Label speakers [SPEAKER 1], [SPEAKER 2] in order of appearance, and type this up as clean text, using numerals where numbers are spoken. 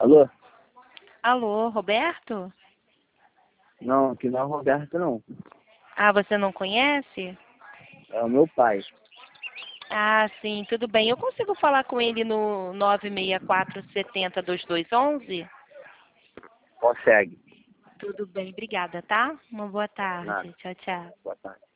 [SPEAKER 1] Alô?
[SPEAKER 2] Alô, Roberto?
[SPEAKER 1] Não, aqui não é o Roberto, não.
[SPEAKER 2] Ah, você não conhece?
[SPEAKER 1] É o meu pai.
[SPEAKER 2] Ah, sim, tudo bem. Eu consigo falar com ele no 964-70-2211?
[SPEAKER 1] Consegue.
[SPEAKER 2] Tudo bem, obrigada, tá? Uma boa
[SPEAKER 1] Nada.
[SPEAKER 2] tarde. Tchau, tchau.
[SPEAKER 1] Boa tarde.